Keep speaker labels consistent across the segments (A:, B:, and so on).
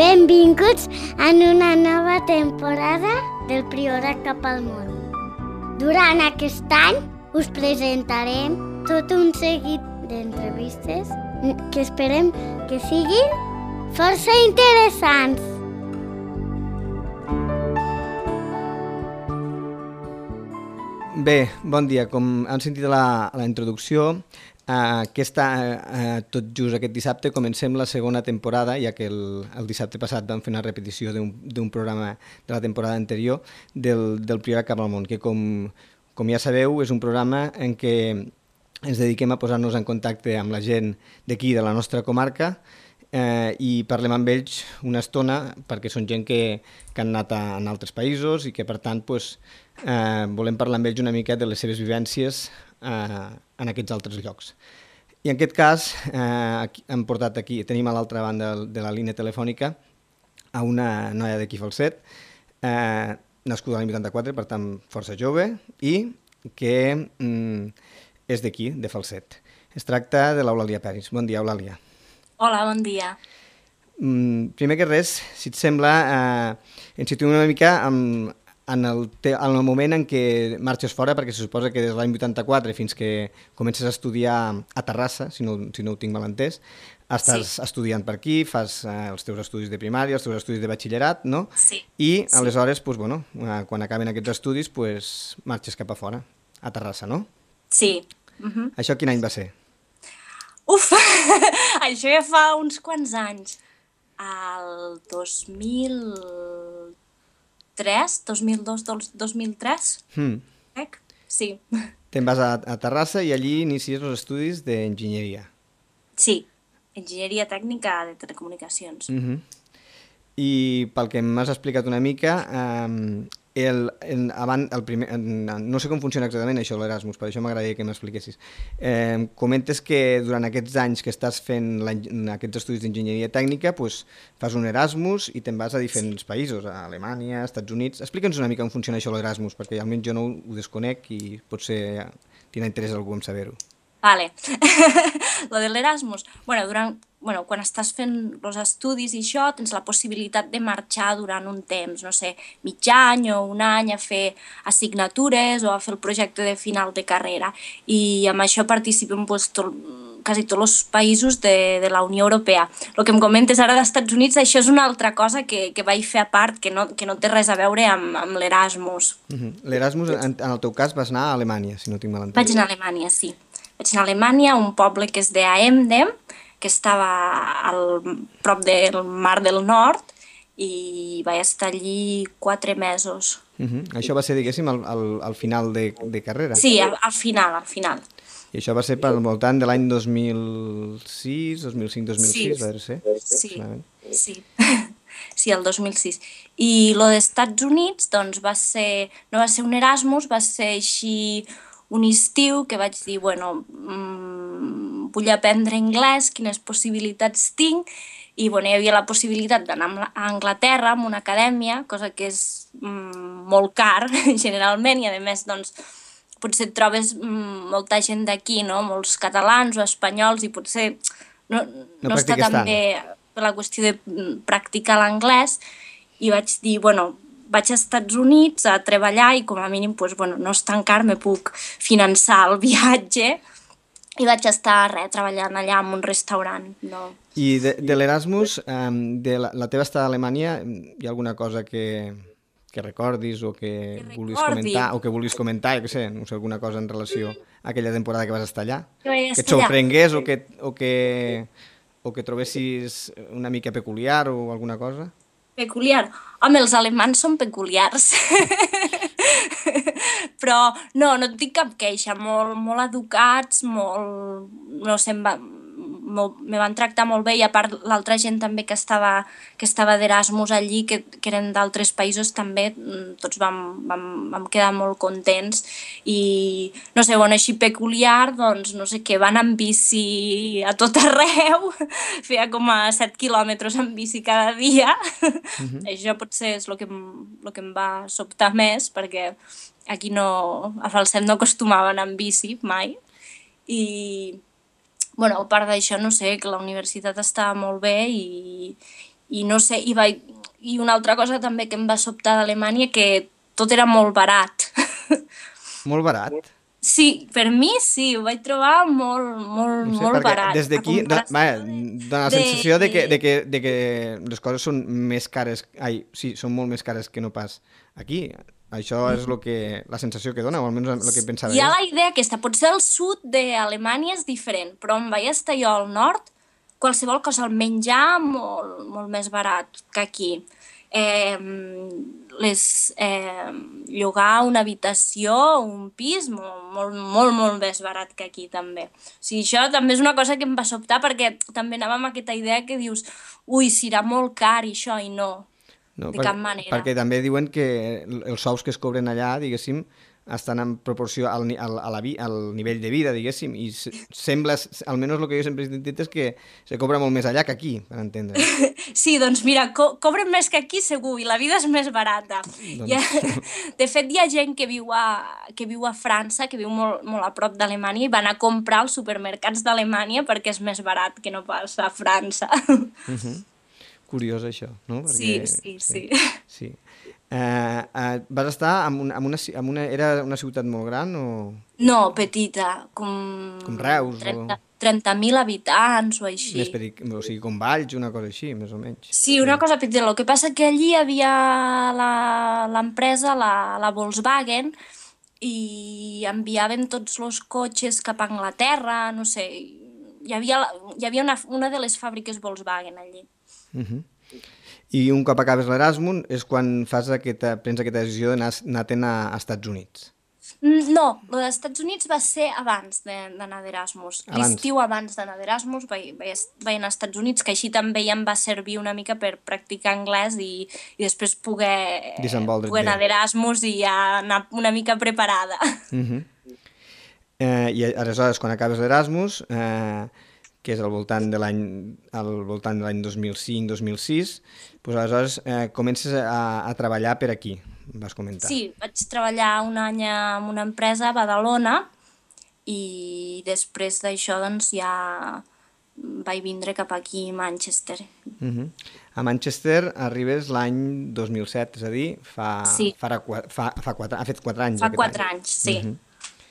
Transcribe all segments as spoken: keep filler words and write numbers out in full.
A: Benvinguts en una nova temporada del Priorat cap al món. Durant aquest any us presentarem tot un seguit d'entrevistes que esperem que siguin força interessants.
B: Bé, bon dia. Com han sentit a la, a la introducció, eh, aquesta, eh, tot just aquest dissabte comencem la segona temporada, ja que el, el dissabte passat vam fer una repetició d'un programa de la temporada anterior del, del Priorat cap al món, que com, com ja sabeu és un programa en què ens dediquem a posar-nos en contacte amb la gent d'aquí, de la nostra comarca, eh, i parlem amb ells una estona, perquè són gent que, que han anat a, a altres països i que, per tant, pues, eh, volem parlar amb ells una mica de les seves vivències eh, en aquests altres llocs. I en aquest cas, eh, hem portat aquí, tenim a l'altra banda de la línia telefònica a una noia d'aquí Falset, eh, nascuda l'any vuitanta-quatre, per tant, força jove, i que mm, és d'aquí, de Falset. Es tracta de l'Eulàlia Peris. Bon dia, Eulàlia.
C: Hola, bon dia.
B: Mm, primer que res, si et sembla, eh, ens situem una mica en, en, el te, en el moment en què marxes fora, perquè se suposa que des de l'any vuitanta-quatre fins que comences a estudiar a Terrassa, si no, si no ho tinc mal entès, estàs sí. estudiant per aquí, fas eh, els teus estudis de primària, els teus estudis de batxillerat, no?
C: Sí.
B: I
C: sí.
B: aleshores, pues, bueno, eh, quan acaben aquests estudis, pues, marxes cap a fora, a Terrassa, no?
C: Sí. Uh-huh.
B: Això quin any va ser?
C: Uf, això ja fa uns quants anys. El dos mil tres, dos mil dos, dos mil tres,
B: Hmm.
C: crec? Sí.
B: Te'n vas a, a Terrassa i allí inicies els estudis d'enginyeria.
C: Sí, enginyeria tècnica de telecomunicacions.
B: Uh-huh. I pel que m'has explicat una mica, eh, el, el, abans, el primer, no sé com funciona exactament això, l'Erasmus, per això m'agradaria que m'expliquessis. Eh, comentes que durant aquests anys que estàs fent aquests estudis d'enginyeria tècnica, pues, fas un Erasmus i te'n vas a diferents sí. països, a Alemanya, als Estats Units. Explica'ns una mica com funciona això l'Erasmus, perquè almenys jo no ho desconec i potser tindrà interès algú en saber-ho.
C: Vale. Lo de l'Erasmus, bueno, durant, bueno, quan estàs fent els estudis i això, tens la possibilitat de marxar durant un temps, no sé, mig any o un any a fer assignatures o a fer el projecte de final de carrera. I amb això participen pues, tot, quasi tots els països de, de la Unió Europea. El que em comentes ara dels Estats Units, això és una altra cosa que, que vaig fer a part, que no, que no té res a veure amb, amb l'Erasmus.
B: Uh-huh. L'Erasmus, en, en el teu cas, vas anar a Alemanya, si no tinc mal entès.
C: Vaig anar a Alemanya, sí. Vaig anar a Alemanya, un poble que és d'Aemden, que estava al prop del Mar del Nord, i vaig estar allí quatre mesos.
B: Uh-huh. Això va ser, diguéssim, al, al, al final de, de carrera?
C: Sí, al, al final, al final.
B: I això va ser per al voltant de l'any dos mil sis, dos mil cinc, dos mil sis,
C: sí.
B: va ser?
C: Sí, sí. Sí, el dos mil sis. I lo dels Estats Units, doncs, va ser, no va ser un Erasmus, va ser així un estiu que vaig dir, bueno, mmm, vull aprendre anglès, quines possibilitats tinc, i bueno, hi havia la possibilitat d'anar a Anglaterra amb una acadèmia, cosa que és mmm, molt car, generalment, i a més, doncs, potser et trobes mmm, molta gent d'aquí, no? Molts catalans o espanyols, i potser no, no, no està tan bé per la qüestió de practicar l'anglès, i vaig dir, bueno, vaig als Estats Units a treballar i com a mínim doncs, bueno, no és tan car, me puc finançar el viatge i vaig estar res, treballant allà en un restaurant. No.
B: I de, de l'Erasmus, de la, la teva estada a Alemanya, hi ha alguna cosa que, que recordis o que, que vulguis comentar, o que vulguis comentar, jo què sé, no sé, alguna cosa en relació a aquella temporada que vas estar allà? Que, que et sorprengués o que, o, que, o que trobessis una mica peculiar o alguna cosa?
C: Peculiar? Home, els alemans són peculiars. Però no, no et dic cap queixa, molt, molt educats, molt, no sé, em, va, me van tractar molt bé, i a part l'altra gent també que estava, que estava d'Erasmus allí, que, que eren d'altres països també, tots vam, vam, vam quedar molt contents, i no sé, bueno, així peculiar, doncs no sé què, van amb bici a tot arreu, feia com a set quilòmetres en bici cada dia. Uh-huh. Això potser és el que, el que em va sobtar més, perquè aquí no, a Falset no acostumaven amb bici mai, i bueno, a part d'això, no sé, que la universitat estava molt bé i, i no sé, i, vaig, i una altra cosa també que em va sobtar d'Alemanya, que tot era molt barat.
B: Molt barat?
C: Sí, per mi sí, ho vaig trobar molt, molt,
B: No sé,
C: molt
B: perquè
C: barat.
B: des d'aquí
C: A
B: do,
C: comparació
B: vaja,
C: de-
B: dona la
C: de-
B: sensació de que, de, que, de que les coses són més cares, ai, sí, són molt més cares que no pas aquí. Això és lo que, la sensació que dona, o almenys el que pensava
C: Hi ha
B: jo.
C: la idea aquesta, potser el sud d'Alemanya és diferent, però on vaig estar jo al nord, qualsevol cosa, el menjar molt, molt més barat que aquí. Eh, les, eh, llogar una habitació, un pis, molt, molt, molt, molt més barat que aquí també. O sigui, això també és una cosa que em va sobtar perquè també anava amb aquesta idea que dius ui, serà molt car i això, i no,
B: No,
C: de
B: per,
C: cap manera.
B: perquè també diuen que els sous que es cobren allà, diguéssim, estan en proporció al, ni- al, a la vi, al nivell de vida, diguéssim, i se- sembla, almenys el que jo sempre he sentit és que se cobra molt més allà que aquí, per entendre.
C: Sí, doncs mira, co cobren més que aquí segur i la vida és més barata.
B: Doncs-
C: Hi ha, de fet, hi ha gent que viu a, que viu a França, que viu molt, molt a prop d'Alemanya i van a comprar als supermercats d'Alemanya perquè és més barat que no pas a França.
B: Uh-huh. Curiós això, no?
C: Sí,
B: Perquè,
C: sí, sí.
B: sí. Eh, eh, vas estar en, un, en, una, ci- en una... Era una ciutat molt gran o...?
C: No, petita, com...
B: Com Reus o-
C: trenta trenta mil habitants o així.
B: Més peric... O sigui, com Valls, una cosa així, més o menys.
C: Sí, una cosa petita. El que passa que allí hi havia la- l'empresa, la, la Volkswagen, i enviaven tots els cotxes cap a Anglaterra, no sé, hi havia, la- hi havia una, una de les fàbriques Volkswagen allí.
B: Uh-huh. I un cop acabes l'Erasmus és quan fas aquesta, prens aquesta decisió d'anar-te'n a, a Estats Units.
C: Mm, No, el dels Estats Units va ser abans de- d'anar d'Erasmus.
B: Abans.
C: L'estiu abans d'anar d'Erasmus vaig, vaig, est- vaig anar als Estats Units, que així també ja em va servir una mica per practicar anglès i, i després poder,
B: Desenvolve't
C: poder anar
B: bé.
C: d'Erasmus i ja anar una mica preparada.
B: Uh-huh. eh, I aleshores, quan acabes l'Erasmus, eh, que és al voltant de l'any al voltant de l'any dos mil cinc dos mil sis, doncs aleshores eh, comences a, a treballar per aquí, vas comentar.
C: Sí, vaig treballar un any en una empresa a Badalona i després d'això doncs ja vaig vindre cap aquí a Manchester.
B: Uh-huh. A Manchester arribes l'any dos mil set, és a dir, fa,
C: Sí.
B: farà, qua- fa, fa quatre, ha fet quatre anys.
C: Fa
B: aquest
C: quatre
B: any.
C: anys, sí.
B: Mhm.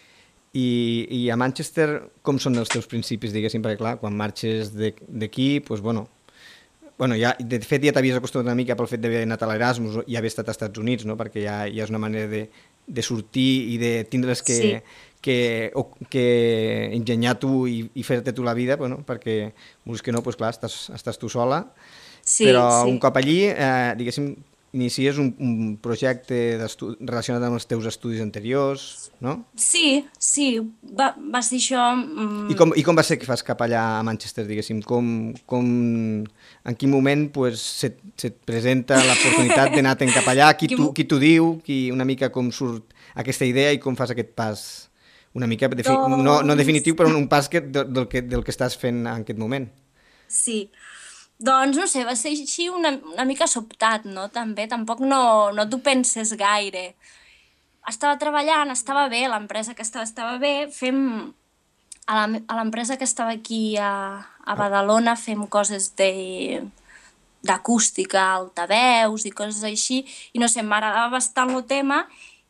B: I, I a Manchester, com són els teus principis, diguéssim? Perquè, clar, quan marxes de- d'aquí, doncs, bueno, bueno ja, de fet, ja t'havies acostumat una mica pel fet d'haver anat a l'Erasmus i haver estat als Estats Units, no? Perquè ja, ja és una manera de, de sortir i de tindre's que,
C: Sí.
B: que, o, que engenyar tu i, i fer-te tu la vida, bueno, perquè, vulguis que no, doncs, clar, estàs, estàs tu sola,
C: Sí,
B: però
C: sí.
B: un cop allí, eh, diguéssim, inicies un, un projecte relacionat amb els teus estudis anteriors, no?
C: Sí, sí, va, va ser això... mm,
B: I com, I com va ser que fas cap allà a Manchester, diguéssim? Com, com, en quin moment pues, se't, se't presenta l'oportunitat d'anar-te'n cap allà? Qui
C: Quin
B: t'ho
C: mo-
B: qui t'ho diu? Qui, una mica com surt aquesta idea i com fas aquest pas? Una mica, defi
C: Doncs-
B: no, no definitiu, però un pas que, del, del, que, del que estàs fent en aquest moment.
C: Sí, doncs no sé, va ser així una, una mica sobtat, no? També, tampoc no, no t'ho penses gaire. Estava treballant, estava bé, l'empresa que estava estava bé, fem... A la- a l'empresa que estava aquí a, a Badalona fem coses de d'acústica, altaveus i coses així, i no sé, m'agradava bastant el tema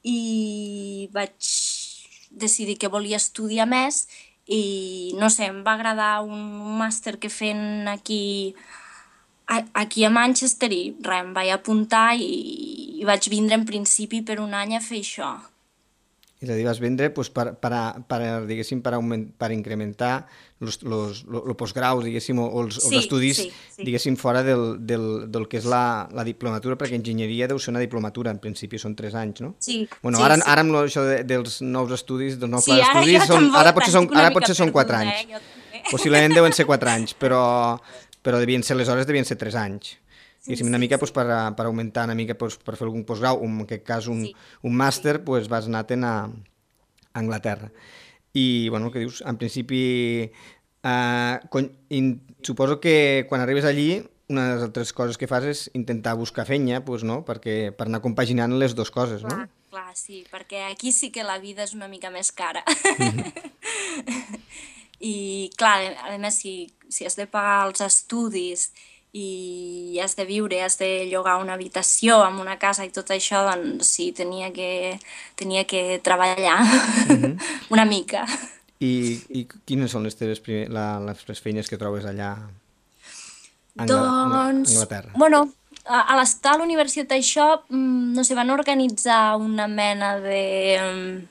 C: i vaig decidir que volia estudiar més i no sé, em va agradar un, un màster que fent aquí a, aquí a Manchester i res, em vaig apuntar i, i vaig vindre en principi per un any a fer això.
B: És a dir, vas vendre pues, per, per, a, per, diguéssim, per, augment, per incrementar els postgraus, diguéssim, o, o els,
C: Sí,
B: els estudis,
C: sí, sí.
B: diguéssim, fora del, del, del que és la, la diplomatura, perquè enginyeria deu ser una diplomatura, en principi són tres anys, no?
C: Sí,
B: Bueno,
C: sí,
B: ara,
C: sí.
B: ara amb lo, això de, dels nous estudis, dels nous
C: Sí,
B: plans
C: ara
B: d'estudis,
C: jo
B: són,
C: tampoc,
B: ara potser són,
C: estic una
B: ara
C: mica
B: potser són quatre
C: perduda,
B: anys.
C: eh, jo també.
B: Possiblement deuen ser quatre anys, però, però devien ser, aleshores devien ser tres anys. Diguéssim, una
C: sí,
B: mica pues, per, a- per augmentar una mica pues, per fer algun postgrau, o en aquest cas un,
C: Sí.
B: un màster, pues, vas anar-te'n a, a Anglaterra. I, bueno, el que dius, en principi, eh, con, in, suposo que quan arribes allí, una de les altres coses que fas és intentar buscar feina, pues, no? Perquè, per anar compaginant les dues coses,
C: Clar,
B: no?
C: clar, sí, perquè aquí sí que la vida és una mica més cara. I, clar, a més, si, si has de pagar els estudis i has de viure, has de llogar una habitació amb una casa i tot això, doncs sí, tenia que, tenia que treballar
B: Mhm.
C: una mica.
B: I, I quines són les teves primer, la, les feines que trobes allà a Angla-
C: Doncs,
B: Anglaterra?
C: bueno, a, a l'estar a la universitat això, mm, no sé, van organitzar una mena de...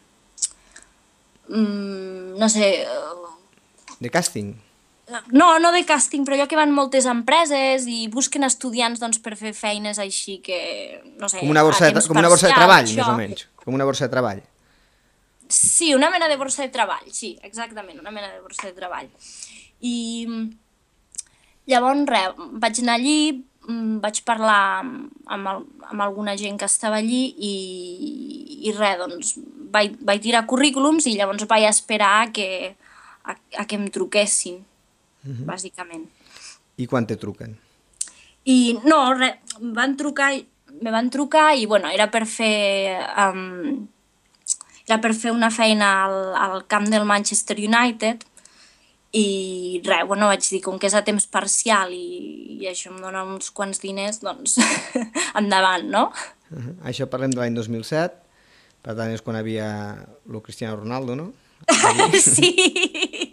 C: mm, no sé,
B: De càsting?
C: no, no de càsting, però allò que van moltes empreses i busquen estudiants doncs, per fer feines així que, no sé,
B: Com una borsa,
C: a
B: de,
C: temps
B: com una borsa de
C: parcial,
B: treball,
C: això.
B: més o menys. Com una borsa de treball.
C: Sí, una mena de borsa de treball, sí, exactament, una mena de borsa de treball. I llavors, res, vaig anar allí, mm, vaig parlar amb, amb, el, amb alguna gent que estava allí i, i res, doncs vaig, vaig tirar currículums i llavors vaig esperar que, a, a que em truquessin,
B: Mhm.
C: bàsicament.
B: I quan te truquen?
C: I no, res, em van trucar, me van trucar i bueno, era per fer, um, era per fer una feina al, al camp del Manchester United i res, bueno, vaig dir, com que és a temps parcial i, i això em dona uns quants diners, doncs endavant, no?
B: Uh-huh. Això parlem de l'any dos mil set, per tant és quan havia el Cristiano Ronaldo, no?
C: Sí!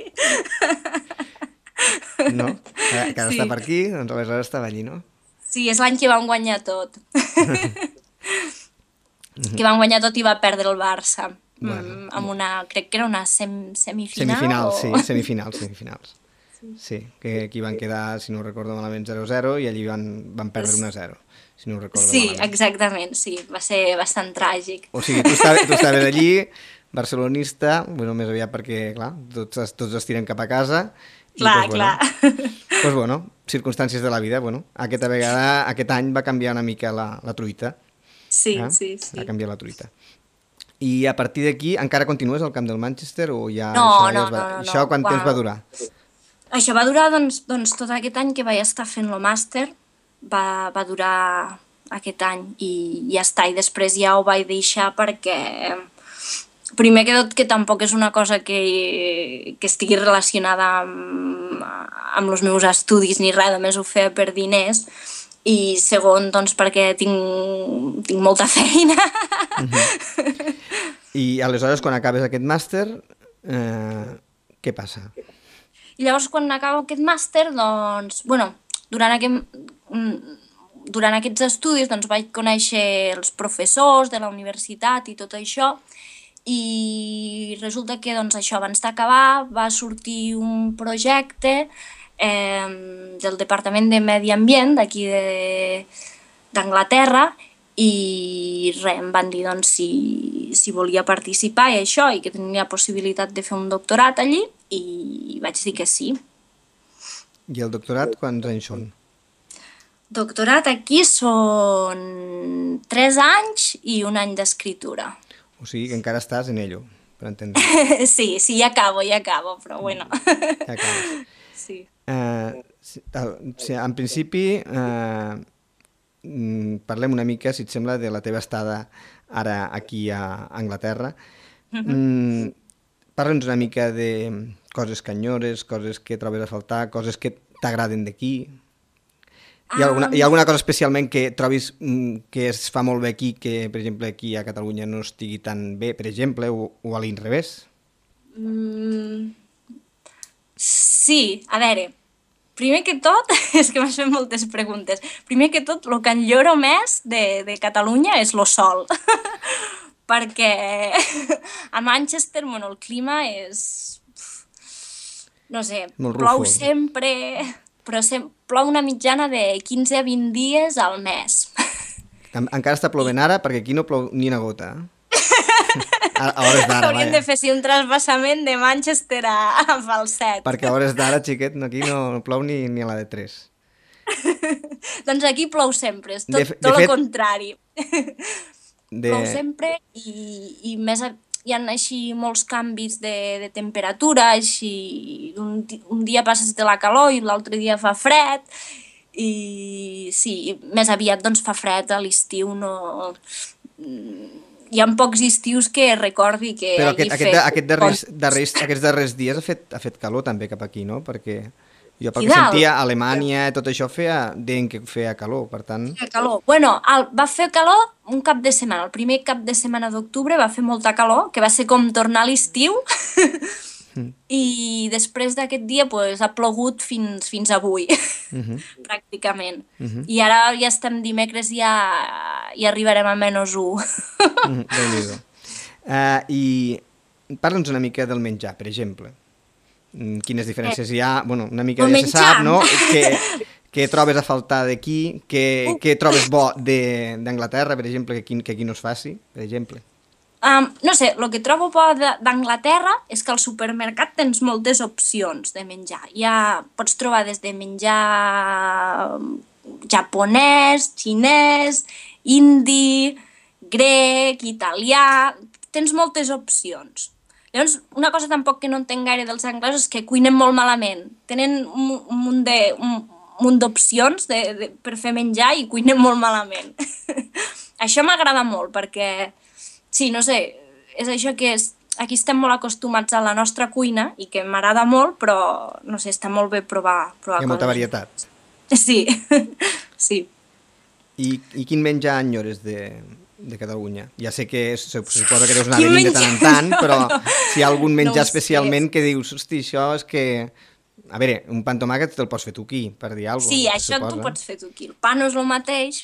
B: No? Que, que ara
C: Sí.
B: està per aquí, doncs aleshores estava allí, no?
C: Sí, és l'any que van guanyar tot. Que van guanyar tot i va perdre el Barça.
B: Bueno,
C: mm, amb una, crec que era una sem semifinal.
B: Semifinals,
C: o...
B: sí, semifinals, semifinals. Sí, que aquí van quedar, si no ho recordo malament, zero a zero i allí van, van perdre un a zero, si no ho recordo
C: Sí,
B: malament.
C: exactament, sí, va ser bastant tràgic.
B: O sigui, tu estaves, tu estaves allí, barcelonista, bueno, més aviat perquè, clar, tots, es- tots es tiren cap a casa. I,
C: Clar,
B: doncs,
C: clar.
B: Bueno, doncs, bueno, circumstàncies de la vida, bueno, aquesta vegada, aquest any va canviar una mica la, la truita.
C: Sí,
B: eh?
C: sí, sí.
B: Va canviar la truita. I a partir d'aquí, encara continues al camp del Manchester o ja...
C: No,
B: això, ja
C: no,
B: es va...
C: no, no, no.
B: Això quant
C: Quan-
B: temps va durar?
C: Això va durar, doncs, doncs, tot aquest any que vaig estar fent el màster, va, va durar aquest any i ja està. I després ja ho vaig deixar perquè, primer que tot, que tampoc és una cosa que, que estigui relacionada amb, amb els meus estudis ni res, només ho feia per diners. I segon, doncs, perquè tinc, tinc molta feina.
B: I aleshores, quan acabes aquest màster, eh, què passa?
C: I llavors, quan acabo aquest màster, doncs, bueno, durant, aquest, mm, durant aquests estudis doncs, vaig conèixer els professors de la universitat i tot això, i resulta que doncs, això, abans d'acabar va sortir un projecte eh, del Departament de Medi Ambient d'aquí de- d'Anglaterra i res, em van dir doncs, si, si volia participar i això, i que tenia possibilitat de fer un doctorat allí, i vaig dir que sí.
B: I el doctorat, quants anys són?
C: Doctorat aquí són tres anys i un any d'escriptura.
B: O sigui que encara estàs en ello, per entendre.
C: Sí, sí, ja acabo, ja acabo, però bueno.
B: Ja acabes.
C: Sí.
B: Eh, si- el- si- en principi, eh, mm, parlem una mica, si et sembla, de la teva estada ara aquí a Anglaterra. Mm, Parla'ns una mica de coses que enyores, coses que trobes a faltar, coses que t'agraden d'aquí. Hi ha, alguna, hi ha alguna cosa especialment que trobis mm, que es fa molt bé aquí, que, per exemple, aquí a Catalunya no estigui tan bé, per exemple, o, o a l'inrevés?
C: Mm, sí, a veure, primer que tot, és que m'has fet moltes preguntes, primer que tot, el que enlloro més de, de Catalunya és lo sol, perquè a Manchester, bueno, el clima és, no sé,
B: Molt
C: plou
B: rúfol.
C: sempre, però sem plou una mitjana de quinze a vint dies al mes.
B: En- Encara està plovent ara, perquè aquí no plou ni una gota. eh? A, a hores d'ara,
C: Hauríem de
B: vaja.
C: fer sí, un trasbassament de Manchester a, a Falset.
B: Perquè a hores d'ara, xiquet, no, aquí no, no plou ni, ni a la de tres.
C: Doncs aquí plou sempre, és tot,
B: De fe- de
C: tot
B: fet-
C: el contrari.
B: De...
C: Plou sempre i, i més a, hi ha així molts canvis de, de temperatura, així un, di- un dia passes de la calor i l'altre dia fa fred, i sí, més aviat doncs fa fred a l'estiu, no... Hi ha pocs estius que recordi que
B: Però
C: hagi
B: aquest, aquest,
C: fet...
B: aquest darrers, darrers, aquests darrers dies ha fet, ha fet calor també cap aquí, no? Perquè Jo pel
C: Aquí
B: que
C: dalt.
B: sentia, a Alemanya, tot això feia, deien que feia calor, per tant...
C: Feia calor. Bueno, el, va fer calor un cap de setmana. El primer cap de setmana d'octubre va fer molta calor, que va ser com tornar a l'estiu.
B: Mm.
C: I després d'aquest dia pues, ha plogut fins, fins avui,
B: Uh -huh.
C: pràcticament.
B: Uh -huh.
C: I ara ja estem dimecres i ja, ja arribarem a menys un.
B: Mm, Déu-n'hi-do. Uh, I parla'ns una mica del menjar, per exemple. Mm, Quines diferències hi ha? Bueno, una mica
C: El
B: ja se sap,
C: menjar.
B: no? Què, què trobes a faltar d'aquí? Què, què trobes bo de- d'Anglaterra, per exemple, que aquí, que aquí no es faci, per exemple?
C: Um, no sé, el que trobo bo de- d'Anglaterra és que al supermercat tens moltes opcions de menjar. Ja pots trobar des de menjar japonès, xinès, indi, grec, italià... Tens moltes opcions. Llavors, una cosa tampoc que no entenc gaire dels anglesos és que cuinen molt malament. Tenen un, un munt de... Un, un munt d'opcions de, de, per fer menjar i cuinen molt malament. Això m'agrada molt perquè, sí, no sé, és això que és, aquí estem molt acostumats a la nostra cuina i que m'agrada molt, però, no sé, està molt bé provar, provar
B: Hi ha molta
C: coses.
B: varietat.
C: Sí, sí.
B: I, i quin menjar enyores de, de Catalunya? Ja sé que se, se suposa que deus anar
C: Quin
B: venint de tant en tant,
C: menjar?
B: però si hi ha algun menjar
C: No ho sé.
B: especialment que dius, hosti, això és que... A veure, un pa amb tomàquet te'l pots fer tu aquí, per dir alguna cosa.
C: Sí, això tu pots fer tu aquí. El pa no és el mateix,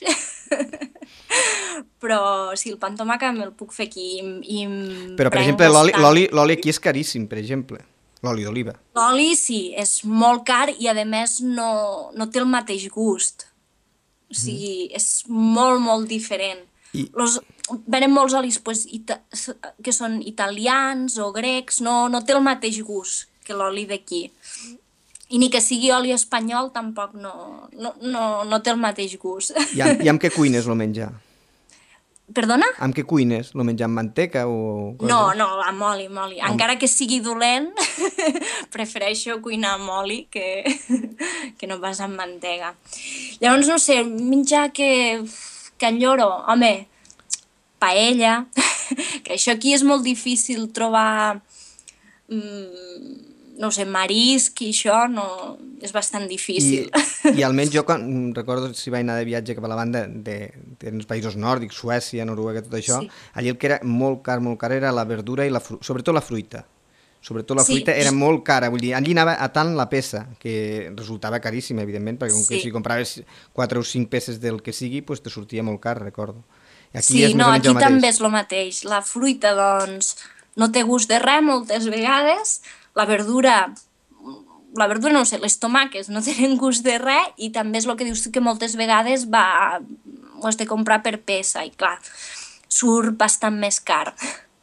C: però sí, el pa amb tomàquet me'l puc fer aquí i, i em
B: Però, per
C: prenc
B: exemple, l'oli
C: bastant.
B: l'oli l'oli aquí és caríssim, per exemple. L'oli d'oliva.
C: L'oli sí, és molt car i a més no, no té el mateix gust. O sigui, mm. és molt, molt diferent.
B: I-
C: Los, venen molts olis pues, ita, que són italians o grecs, no, no té el mateix gust que l'oli d'aquí. I ni que sigui oli espanyol tampoc no, no, no, no té el mateix gust.
B: I amb, i amb què cuines el menjar?
C: Perdona?
B: Amb què cuines? El menjar amb manteca o... coses?
C: No, no, amb oli, amb oli. Encara que sigui dolent, prefereixo cuinar amb oli que, que no pas amb mantega. Llavors, no sé, menjar que, que enyoro, home, paella, que això aquí és molt difícil trobar, mm, no sé, marisc i això no, és bastant
B: I,
C: difícil.
B: I almenys jo quan, recordo si vaig anar de viatge cap a la banda de, dels països nòrdics, Suècia, Noruega, tot això,
C: Sí.
B: allí el que era molt car, molt car era la verdura i la fru sobretot la fruita. Sobretot la
C: Sí.
B: fruita era molt cara, vull dir, allí anava a tant la peça, que resultava caríssima, evidentment, perquè com que
C: Sí.
B: si compraves quatre o cinc peces del que sigui, pues te sortia molt car, recordo. I aquí
C: Sí,
B: és més
C: no,
B: o menys
C: aquí
B: el mateix.
C: també és el mateix. La fruita, doncs, no té gust de res moltes vegades. La verdura, la verdura no ho sé, les tomàquets no tenen gust de res i també és el que dius tu, que moltes vegades va, ho has de comprar per peça i clar, surt bastant més car.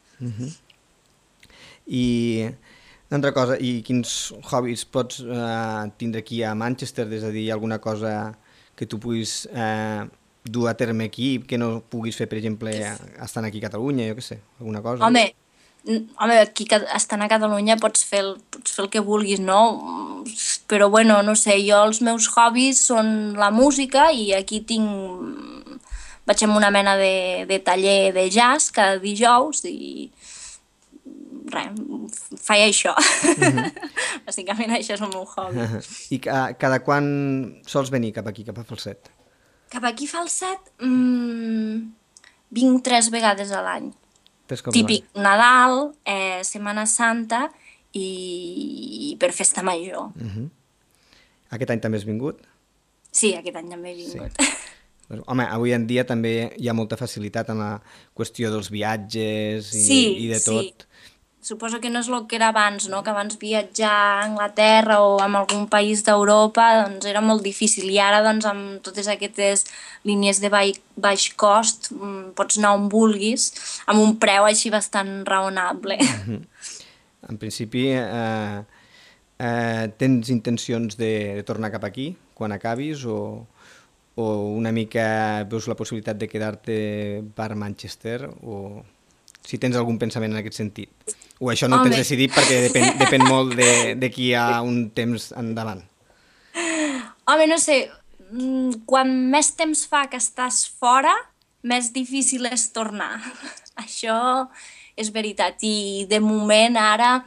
B: I una altra cosa, i quins hobbies pots eh, tindre aquí a Manchester, és a dir, alguna cosa que tu puguis eh, dur a terme aquí, que no puguis fer, per exemple, estant aquí a Catalunya, jo què sé, alguna cosa?
C: Home, n- home, aquí ca- estant a Catalunya pots fer, el, pots fer el que vulguis, no? Però bueno, no sé, jo els meus hobbies són la música i aquí tinc... Vaig amb una mena de, de taller de jazz cada dijous i res, faig això. Bàsicament això és el meu hobby.
B: I ca cada quan sols venir cap aquí, cap a Falset?
C: Cap aquí fa el set, mmm, vinc tres vegades a l'any.
B: Tres cops
C: Típic Nadal, eh, Setmana Santa i, i per Festa Major.
B: Uh -huh. Aquest any també has vingut?
C: Sí, aquest any també he vingut.
B: Doncs, home, avui en dia també hi ha molta facilitat en la qüestió dels viatges i,
C: Sí,
B: i de
C: sí.
B: tot.
C: Suposo que no és el que era abans, no? Que abans viatjar a Anglaterra o a algun país d'Europa doncs era molt difícil i ara doncs amb totes aquestes línies de baix, baix cost mm, pots anar on vulguis amb un preu així bastant raonable.
B: En principi, eh, eh, tens intencions de, de tornar cap aquí quan acabis o, o una mica veus la possibilitat de quedar-te per Manchester o si tens algun pensament en aquest sentit? O això no ho tens
C: Home.
B: decidit perquè depèn, depèn molt de, de qui hi ha un temps endavant?
C: Home, no sé, mm, quan més temps fa que estàs fora, més difícil és tornar. Això és veritat. I de moment ara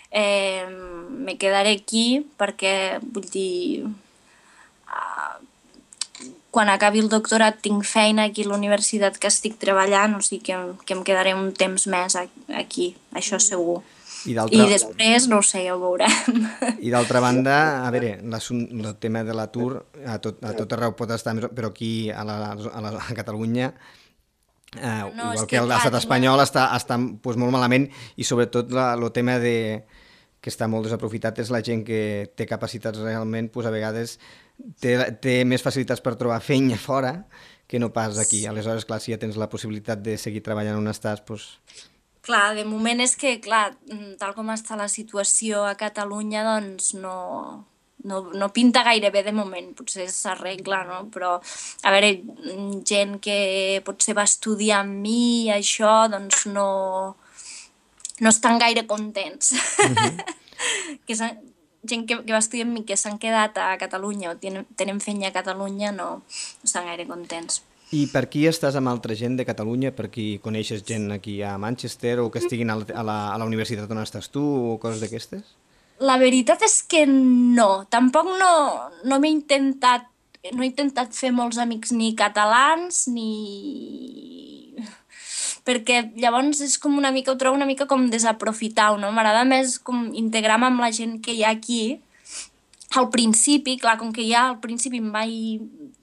C: eh, me quedaré aquí perquè, vull dir, uh, quan acabi el doctorat tinc feina aquí a la universitat que estic treballant, o sigui que, que em quedaré un temps més aquí, això segur. I, I després, no ho sé, ja ho veurem.
B: I d'altra banda, a veure, el tema de l'atur a, tot, a tot arreu pot estar, però aquí a, la, a, la, a Catalunya, eh, no, igual que, que l'estat espanyol, no. està, està pues, molt malament, i sobretot el tema de, que està molt desaprofitat és la gent que té capacitats realment, pues, a vegades té, té més facilitats per trobar feina fora que no pas aquí. Aleshores, clar, si ja tens la possibilitat de seguir treballant on estàs, doncs...
C: Clar, de moment és que, clar, tal com està la situació a Catalunya, doncs no, no, no pinta gaire bé de moment, potser s'arregla, no? Però, a veure, gent que potser va estudiar amb mi i això, doncs no, no estan gaire contents. Mm-hmm. que gent que, que va estudiar amb mi que s'han quedat a Catalunya o tenen, tenen feina a Catalunya no, no estan gaire contents.
B: I per qui estàs amb altra gent de Catalunya? Per qui coneixes gent aquí a Manchester o que estiguin a la, a la universitat on estàs tu o coses d'aquestes?
C: La veritat és que no. Tampoc no, no m'he intentat, no he intentat fer molts amics ni catalans ni... perquè llavors és com una mica, ho trobo una mica com desaprofitar-ho, no? M'agrada més com integrar-me amb la gent que hi ha aquí. Al principi, clar, com que ja al principi em vaig...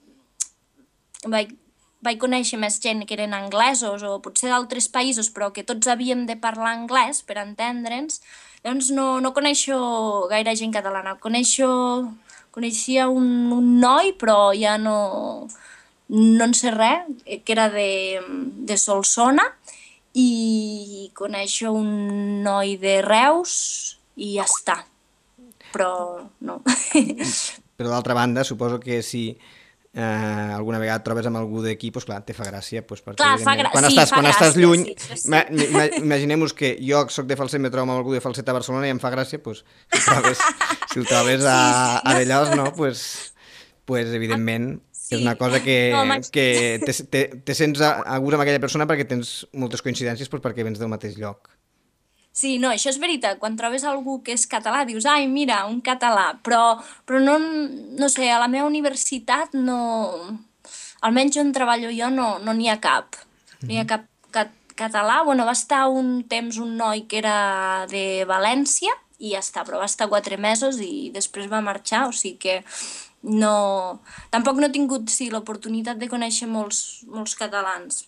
C: vaig vaig conèixer més gent que eren anglesos o potser d'altres països, però que tots havíem de parlar anglès per entendre'ns, llavors no, no coneixo gaire gent catalana. Coneixo, coneixia un, un noi, però ja no, no en sé res, que era de, de Solsona, i coneixo un noi de Reus i ja està, però no.
B: Però d'altra banda, suposo que si... Uh, alguna vegada et trobes amb algú d'aquí, doncs clar, te fa gràcia, doncs, perquè
C: clar, fa gra...
B: quan,
C: sí,
B: estàs,
C: fa
B: quan
C: gràcia,
B: estàs lluny,
C: sí, sí.
B: Imaginem-nos que jo soc de Falset, me trobo amb algú de Falset a Barcelona i em fa gràcia, doncs, si el trobes, si el trobes a, a Dellós, no, doncs, pues, evidentment, sí. És una cosa que, no, que te, te, te sents a, a gust amb aquella persona perquè tens moltes coincidències, doncs, perquè vens del mateix lloc.
C: Sí, no, això és veritat. Quan trobes algú que és català, dius, ai, mira, un català, però, però no, no sé, a la meva universitat no... Almenys on treballo jo no n'hi no ha cap. No hi ha cap cat, català. Bueno, va estar un temps un noi que era de València i ja està, però va estar quatre mesos i després va marxar, o sigui que no... Tampoc no he tingut, sí, l'oportunitat de conèixer molts, molts catalans.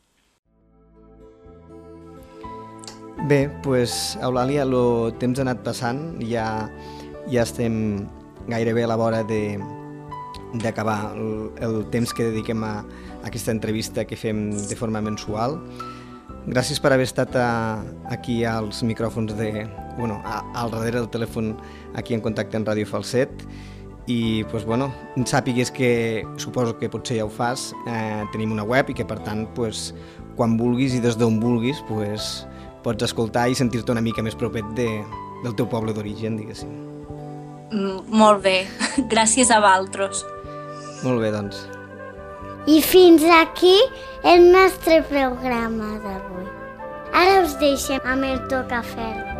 B: Bé, doncs, Eulàlia, el temps ha anat passant, ja, ja estem gairebé a la vora de, d'acabar el, el temps que dediquem a, a aquesta entrevista que fem de forma mensual. Gràcies per haver estat a, aquí als micròfons de... Bueno, a, al darrere del telèfon aquí en contacte amb Ràdio Falset i, doncs, bueno, sàpigues que suposo que potser ja ho fas, eh, tenim una web i que, per tant, doncs, quan vulguis i des d'on vulguis, doncs, pots escoltar i sentir-te una mica més propet de, del teu poble d'origen, diguéssim.
C: Mm, molt bé, gràcies a vosaltres.
B: Molt bé, doncs.
A: I fins aquí el nostre programa d'avui. Ara us deixem amb el Tocaferro.